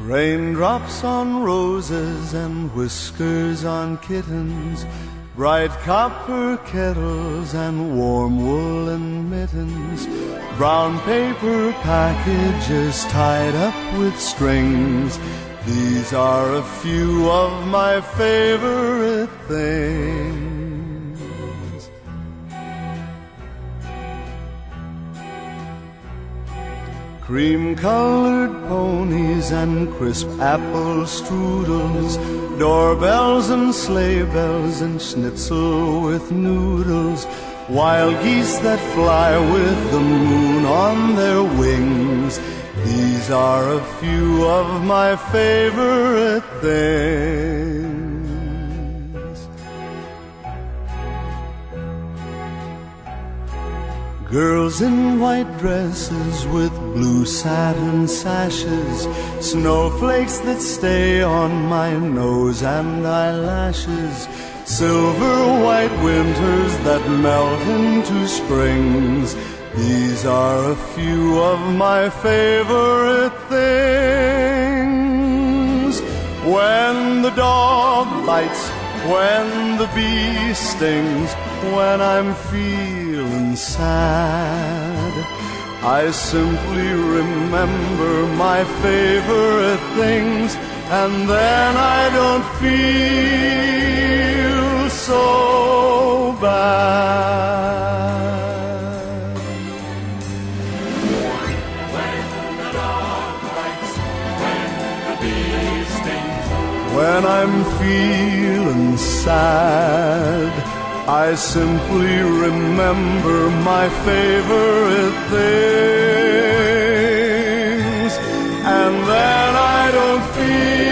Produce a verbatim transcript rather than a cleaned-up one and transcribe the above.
Raindrops on roses and whiskers on kittens, bright copper kettles and warm woolen mittens, brown paper packages tied up with strings. These are a few of my favorite things. Cream-colored ponies and crisp apple strudels, doorbells and sleigh bells and schnitzel with noodles, wild geese that fly with the moon on their wings. These are a few of my favorite things. Girls in white dresses with blue satin sashes, snowflakes that stay on my nose and eyelashes, silver white winters that melt into springs. These are a few of my favorite things. When the dog bites, when the bee stings, when I'm feeling sad, I simply remember my favorite things, and then I don't feel so bad. When the dog bites, when the bee stings, when I'm feeling sad, I simply remember my favorite things, and then I don't feel